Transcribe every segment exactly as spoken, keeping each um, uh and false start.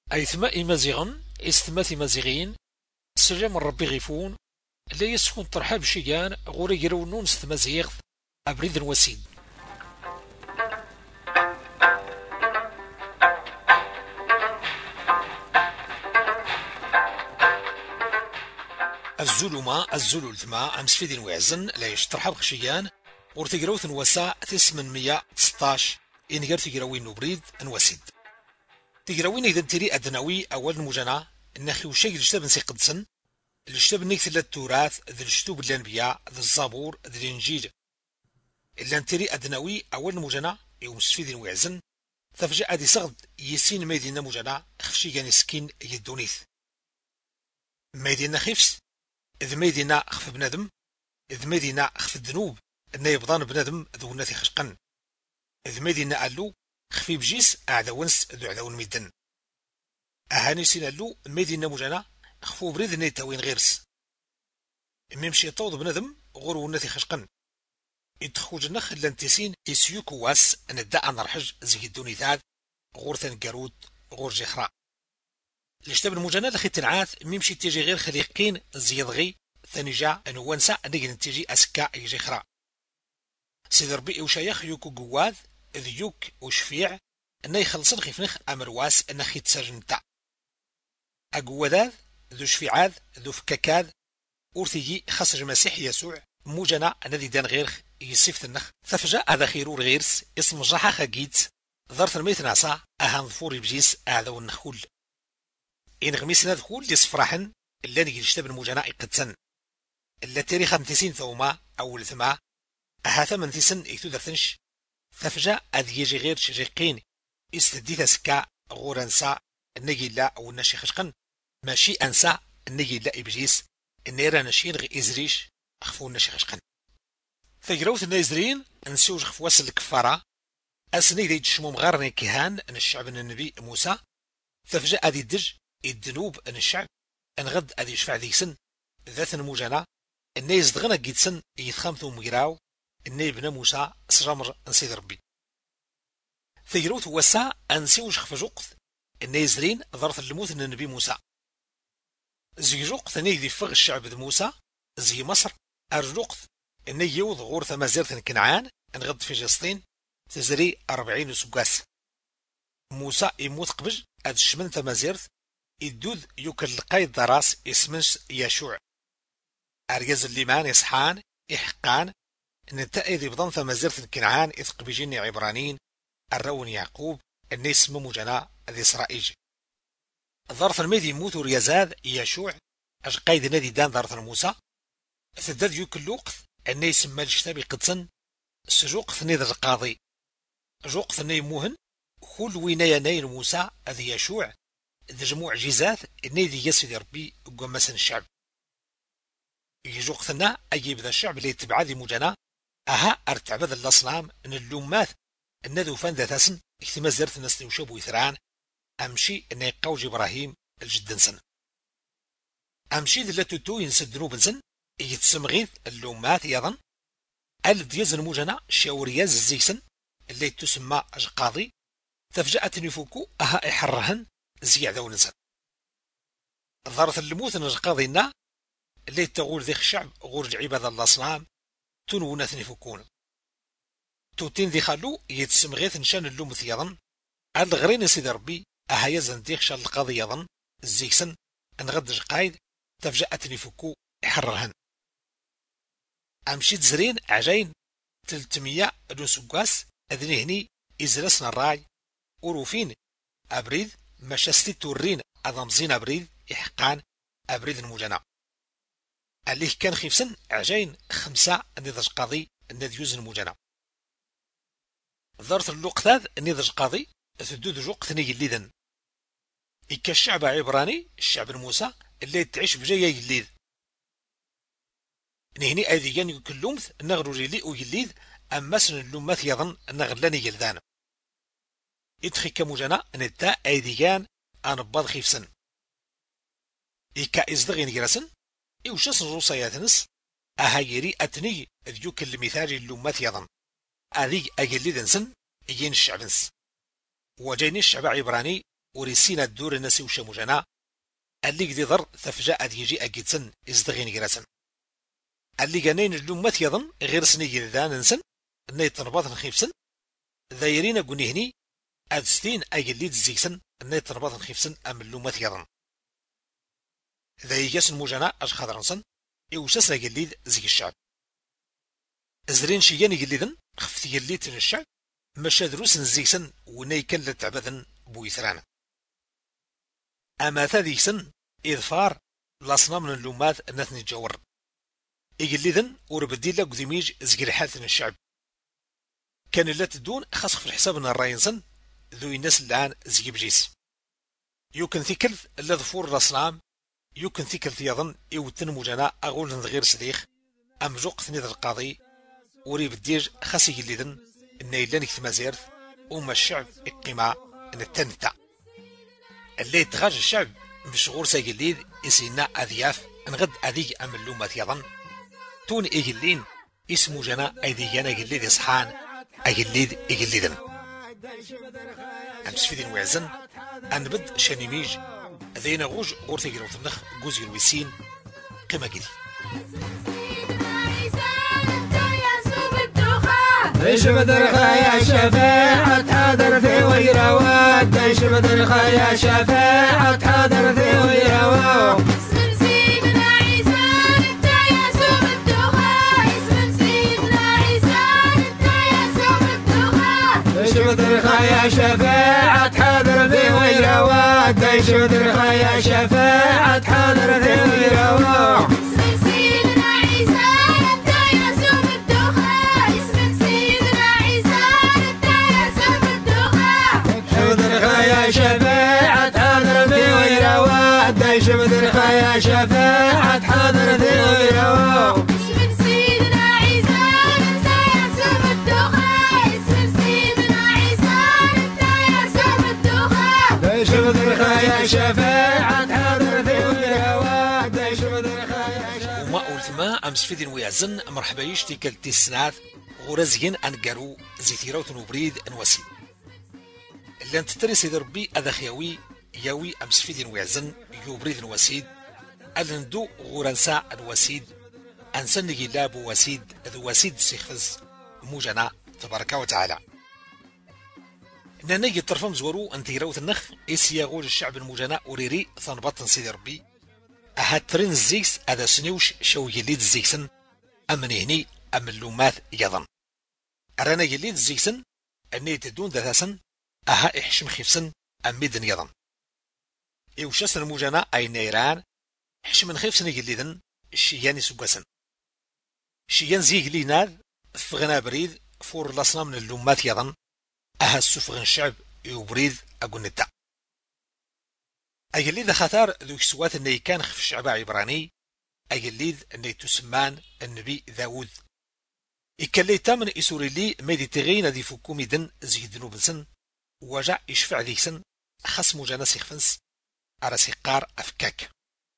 أيثما إمازيغن إستما إمازيغين سلام ربي غيفون لا يسكن ترحاب شيان غوري يرونون ستمازيغ أبريد وسيد. الزلمة الزلول ثما أمس فيدين وعزن لا يشترحب خشيان ورتقروث نوسا ثمانمية ستاش إن غير تقروين نبريد نوسيد تقروين إذا تري أدنوي أول مجانا نخي وشي الشتاب نسي قدسن الشتاب نكتل التراث ذي الشتوب الأنبياء ذي الزابور ذي الإنجيل إلا تري أدنوي أول مجانا يوم سفيدين وعزن تفجأ دي صغد يسين ميدينا مجانا خفشي يعني سكين يدونيث ميدينا خفس إذ ميدينا خف بنادم إذ ميدينا خف الذنوب إنه يبضان بنادم ذو الناثي خشقن إذ ميدينا قالو خفي بجيس أعداونس ذو عداون ميدن أهاني سين قالو ميدينا مجانا خفو بريد نيتاوين غيرس ميمشي طوض بنادم غورو الناثي خشقن يدخو جنخ لانتسين يسيوكو واس أن الداء نرحج زي الدوني ذاد غور ثنقارود غور جيخرا الاشتاب المجانا لخي تنعاث ميمشي تيجي غير خليقين زي ضغي ثاني جا أنو وانسا أني نتيجي أسكا يجي خرا سيد ربي وشايخ يوكو قواد إذ يوك وشفيع أنه يخلصن خيفنخ أمرواس أنه خي تساجن تاع أقواداذ ذو شفيعاذ ذو فكاكاذ أورثيجي خسر مسيح يسوع موجنا الذي دان غير يصيف النخ ثفجأ هذا خيرور غيرس اسم جحا خاقيت ظرف الميت ناسا أهان ظفور بجيس أعذو النخول إن غميسنا دخول يصفرحن إلا نجي نشتب الموجنا إقدسن إلا تاريخ امتسين ثوما أول ثما أهاثا من ثيسن إكتو درثنش ثفجأ أذ يجي غير شريقين استديث سكا غورنسا النجي لا أو النشي خشقن ماشي أنسا النجي لا إبجيس النيرا نشين غي إزريش أخفو النشي خشقن ثجروث النيزرين نسوج خفواس الكفارة أسني دي تشموم غارني كهان أن الشعب النبي موسى ثفجأ أذي الدج الدنوب أن الشعب أن غد أذي يشفع ذي سن ذات الموجنا النيز دغنا قيد سن يتخامثو مقراو الني بنا موسى سجامر نسيد ربي ثجروث وسا أنسيوش خفجوقث النيزرين ظرف الموت أن النبي موسى زي جوقث ني ذي فغ الشعب ذي موسى زي مصر أرجوقث إني يوض غورث مازيرث كنعان انغض في فلسطين تزري أربعين سقاس موسى يموت قبج أد الشمن ثمازيرث يدود يوكل القايد دراس اسمنش يشوع أرجز الليمان يصحان إحقان نتأذ بضن ثمازيرث كنعان إذ قبجيني عبرانين الرون يعقوب إني اسم مجنا ذي إسرائيل ظرف الميدي يموت ريازاد يشوع أج قايد نادي دان ظرف موسى ثداد يوكل لوقث أني يسمى الشتابي قدسن سجوق ثنيد القاضي جوق ثني موهن كل وينايا ناين موسى أذي يشوع ذي جموع جيزات إني ذي يسفي ربي قمسن الشعب يجوق ثنا أجيب ذا الشعب اللي يتبع ذي مجانا أها أرتعبذ الأصنام أن اللومات أن ذو فان ذا ثاسن اكتما زرت نسني وشوب ويثران أمشي أن يقوج إبراهيم الجدن سن أمشي ذي لتوتو ينسد ذنوب سن يتسمغيث اللومات يظن ال دياز الموجنا شاورياز الزيسن اللي تسمى قاضي تفجأت نفوكو أها إحرهن زيادة ونسن ظهرت اللموت نجقاضينا اللي تقول ذي الشعب غور عباد الأصنام تنونا ثنفكون توتين ذي خلو يتسمغيث نشان اللومث يظن الغرين سيد ربي أها يزن ديخشا القاضي يظن الزيسن انغدج قايد تفجأت نفوكو إحرهن أمشيت زرين عجين تلتمية دوسوكاس أذني هني إزرسنا الراي أوروفين أبريد مشاستي تورين أضمزين أبريد إحقان أبريد المجنع اللي كان خيفسن عجين خمسة النضج قاضي النذيوز المجنع ظرت اللقثاذ النضج قاضي ثدود جوق ثني الليذن إكا الشعب عبراني الشعب الموسى اللي تعيش بجاية يليذ نهني أذيان يكلومث نغرو ريلي ويليذ أما سن اللومات يظن نغلاني يلذان إدخي كمجانا نتا أذيان أنباض خيفسن إيكا إزدغين جرسن إوشاس نروسياتنس أهايري أتني ذيوك المثال اللومات يظن أذي أجلذن سن يين الشعبنس وجيني الشعب عبراني وريسينا الدور الناس وشموجنا اللي قد ضر تفجأ يجي أجدسن إزدغين جراسن اللي جانين اللومات يظن غير سني جذان نسن ني ترباط نخيفسن ذايرين قنيهني أدستين أجليد زيكسن ني ترباط نخيفسن أم اللومات يظن ذا يجسن موجنا أشخاضرنسن يوسس أجليد زيك الشعب زرين شيان يجليدن خفت يجليد الشعب مشى دروس زيكسن وني كان لتعبذن بويثران أما ثاديكسن إظفار لاصنا من اللومات نثن الجور إجليدن وربدي لك ذميج زقل حاثن الشعب كان اللي تدون خاص في الحساب ان الراينسن ذو الناس الآن زيب جيس يمكن ثيكلث اللي ظفور الأصنام يمكن ثيكلث يظن يوتن موجنا أقول غير صديق أم جوق ثنيد القاضي وريب الديج خاص يجليدن إن يلان كثمازيرث وما الشعب القماع إن التنتع اللي تغاج الشعب مشغول سيجليد يسينا أذياف نغد أذي أم اللومات يظن تون إجلين اسمو جنا أيديانا جليد إصحان أجليد إجليدن أمس فيدين وعزن أنبد شانيميج ذينا غوج غورتي جروث النخ جوز الويسين قمة جدي دايش بدرخا يا شفاعة حاضر في ويروات دايش بدرخا يا شفاعة حاضر في ويروات اسم سيدنا عيسى انت يا سوق الدخان اسم سيدنا عيسى انت يا سوق الدخان دايش بدرخا يا شفاعة حاضر في ويروات دايش بدرخا يا شفاعة حاضر في ويروات اسم سيدنا عيسى انت يا سوق الدخان اسم سيدنا عيسى انت يا سوق الدخان بدرخا يا شفاعة حاضر في ويروات دايش بدرخا يا شفاعة حاضر في ويروات اسم سيدنا عيسى انت يا سوق الدخان اسم سيدنا عيسى انت يا سوق الدخان دايش بدرخا يا شفاعة حاضر في ويروات دايش بدرخا يا شفاعة وما قلت ما أمس فيدين ويعزن مرحبا يشتي كالتي السنات غرزين أنقروا زيثيرو تنوبريد أنوسي اللي انت تري سيد ربي أذخيوي يوي أمس فيدين ويعزن يوبريد الوسيد ألندو غورنسا الوسيد أنسن جلاب وسيد ذو وسيد سيخفز موجنا تبارك وتعالى ناني الطرفم زورو أنت يروث النخ إسياغول الشعب الموجنا أوريري ثنبطن سيد ربي أهاترين الزيكس أذا سنيوش شو يليد الزيكسن أمن هني أم اللومات يظن أرانا يليد الزيكسن أني تدون ذاتسن أها إحشم خيفسن أم ميدن يظن إوشاسن الموجنا أي نيران حشم خيفسن يليدن الشيان سوقسن شيان زيق ليناد فغنا بريد فور الأصنام من اللومات يظن أها السفغن الشعب يبريد أقول نتا أجليد خطار ذو كسوات أني كان خف الشعب عبراني أجليد أني تسمان النبي داود إكالي تامن إسوري لي ميدي تغين دي فكومي دن زيدنو بنسن وجع يشفع ذيكسن خص موجانا سيخفنس أرسي قار أفكاك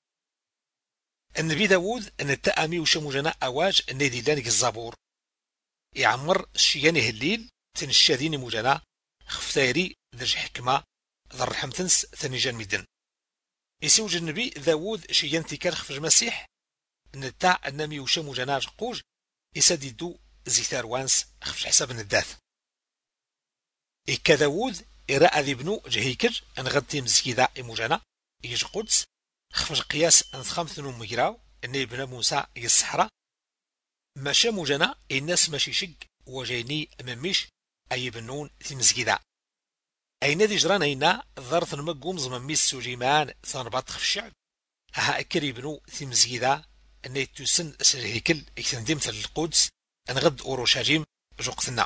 النبي داود أن التأمي وشموجانا أواج أني دي لانك الزابور يعمر الشياني هالليل تنشاديني موجانا خفتايري درج حكمة ذر حمتنس ثنيجان ميدن يسوج النبي داود شيان تيكال خفج مسيح نتاع النامي وشمو جناج قوج يسددو زيثار وانس خفج حساب النداث إكا داود إراء ذي بنو جهيكر أن غدتي مزكيدا إموجانا يج قدس خفج قياس أن خمثنو مجراو أن ابن موسى يسحرا ماشا موجانا الناس ماشي شق وجيني مميش أي بنون في مزكيدا أي نادي جران أينا ضرث المقوم زمميس سوجيمان ثانبات خف الشعب ها أكري بنو في مزكيدا أن يتوسن سرهيكل اكتندم مثل القدس أن غد أوروشاجيم جوقتنا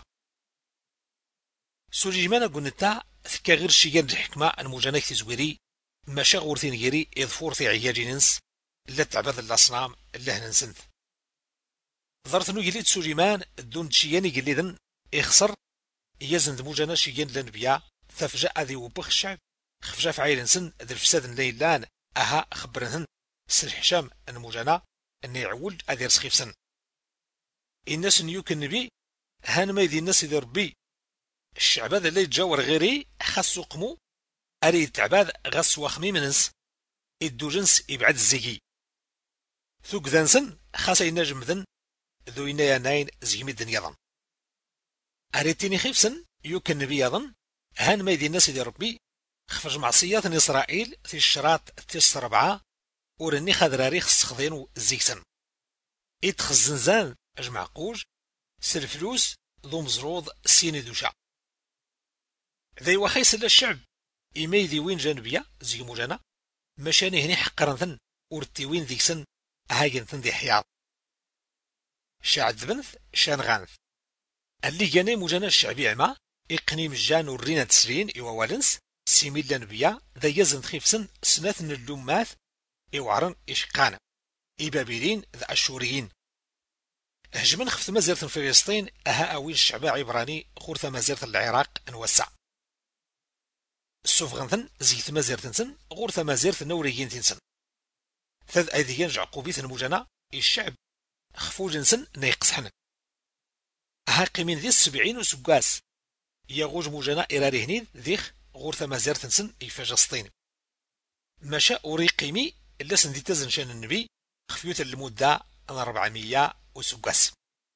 سوجيمان قلنتا ثكا غير شيان الحكمة المجانيك تزويري ماشا غورثين غيري إذفور في عياجي ننس لا تعبث الأصنام اللي هننسنث ضرثنو يليد سوجيمان دون شياني قليدن إخسر يزند موجانا شيان لنبيا ثفجأ ذي وبخ الشعب خفجا في عيل نسن ذي الفساد ليلان أها خبرنهن سر حشام أن موجانا أن يعول أذي رسخيف سن الناس نيوك النبي هان ما يدي الناس ذي ربي الشعب هذا اللي يتجاور غيري خاصو قمو أريد تعباد غس وخمي منس إدو جنس إبعاد الزيكي ثوك ذنسن خاصة ينجم ذن ذو إنايا ناين زيمي الدنيا ظن أريد تيني خيفسن يوكن نبي يظن هان ما يدي الناس دي ربي خفج معصيات إسرائيل في الشراط تيس ربعة ورني خذراريخ السخضين الزيكسن إتخزنزان أجمع قوج سلفلوس ذو مزروض سيني دوشا ذي وخيس للشعب إميدي وين جانبيا زي موجانا مشاني هني حقرن ثن ورتي وين ذيكسن هاجن ثن ذي حياط شاعد بنث شان غانث اللي جاني موجانا الشعبي عما إقنيم الجان ورينا تسرين إوا والنس سيميل لنبيا ذا يزن خيفسن سناثن اللوماث إوعرن إشقانا إبابيلين ذا أشوريين هجمن خفت مزيرة فلسطين أها أويل الشعب عبراني خورث مزيرة العراق نوسع السوفغنثن زيت مزيرة تنسن غورث مزيرة النوريين تنسن ثذ أيديان جعقوبيث المجانا الشعب خفو جنسن نيقص حنا أها قيمين ذي السبعين وسقاس يغوج مجانا إراري هنين ذيخ غورث مزيرة تنسن إفجسطين مشا أوري قيمي إلا سندي تزن شان النبي خفيوت المدة أربعمية وسقاس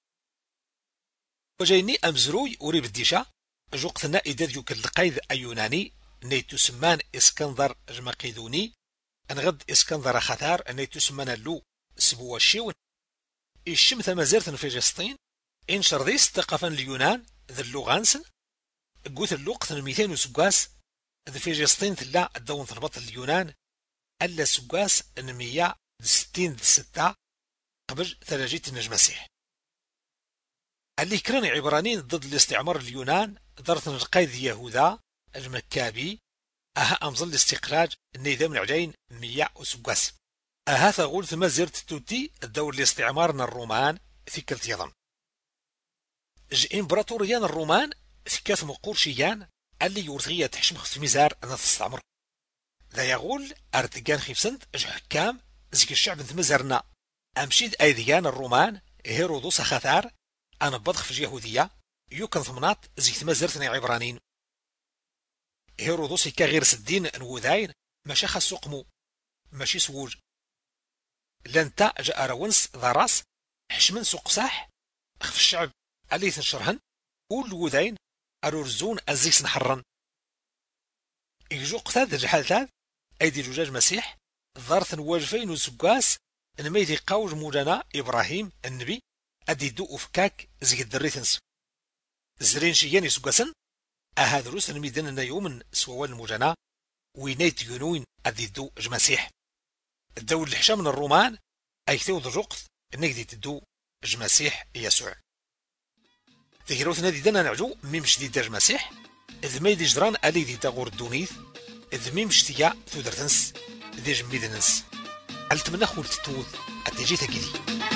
وجايني أمزروي أوري بالديشة جوقتنا إداد يوك القيد أيوناني نيتو سمان إسكندر جمقيدوني أنغد إسكندر خثار نيتو سمان اللو سبوا الشيون الشمث مزيرة في فلسطين إن شرذيس تقفا اليونان ذا اللغانسن قوت اللوقت ميتين وسقاس ذا فلسطين تلا الدون ثربط اليونان ألا سقاس نمية ستين ستة قبل ثلاجيت النجم مسيح اللي كان عبرانيين ضد الاستعمار اليونان درت القيد يهوذا المكابي أها أمظل الاستقلاج النظام العجين مية وسقاس أها ثغول ثم زرت توتي الدور الاستعمار الرومان ثكلت يظن ج إمبراطوريان الرومان ثكات مقورشيان اللي يورثغية تحشم في مزار أنا تستعمر ذا يقول أردقان خيفسنت أج حكام زيك الشعب ثمزرنا أمشيد أيديان الرومان هيرودوس خثار أنا بضخ في اليهودية يوكن ثمنات زي ثمزرتني عبرانين هيرودوس كغير سدين نوذاين ماشي خاصو قمو ماشي سووج لانتا جاء رونس ذا راس حشمن سوق صح خف الشعب عليه تنشرهن والوذاين أرورزون أزيكس نحرن يجو قتاد الجحالتات أيدي جوجاج مسيح ظارث واجفين وسقاس انما يدي قاوج موجانا إبراهيم النبي أدي دو أفكاك زي الدريتنس زرين شيان يسقاسن أهذا روس الميدان أن يومن سوال الموجانا وينيت يونوين أدي دو جمسيح الدول الحشام من الرومان أيكتو ذو الرقث انك دي تدو جمسيح يسوع ذكروت نادي دانا نعجو ميم شديد داج مسيح إذ ما يدي جدران ألي دي تاغور الدونيث إذ ميم شتيا ثودرتنس ذي جميدنس ألتمنى خول تتوذ أتجي تكيدي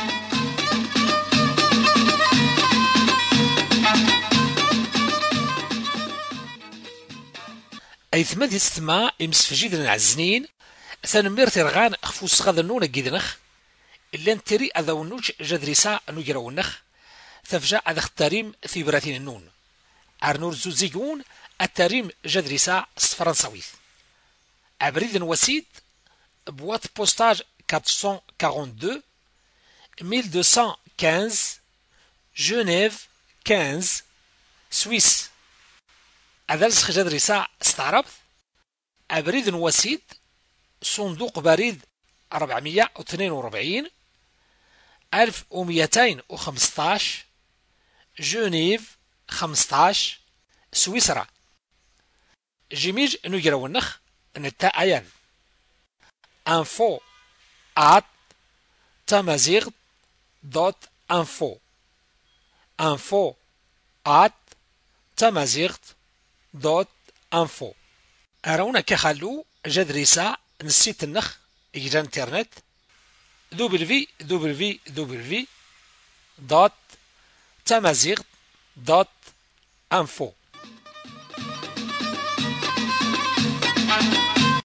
أي ثماد يستمع إمس فجيد العزنين ثانمير ترغان أخفوس غاذنون جيدنخ إلا نتري أذونوش جدريسا نجرونخ ثفجأ أذا اختاريم في براتين النون أرنور زوزيجون التاريم جدريسا فرنساويث أبريد وسيد بوات بوستاج quatre cent quarante-deux mille deux cent quinze Genève quinze سويس أدرس جدريسا استعربت أبريد وسيد صندوق بريد أربعمية واثنين وأربعين ألف ومئتين وخمسطاش جنيف خمسطاش سويسرا جيميج نجرو النخ نتا أيان info at tamazight dot info info at tamazight dot info أرونا كخلو جدريسا نسيت النخ إجا انترنت دبليو دبليو دبليو دوت تامازيغت دوت انفو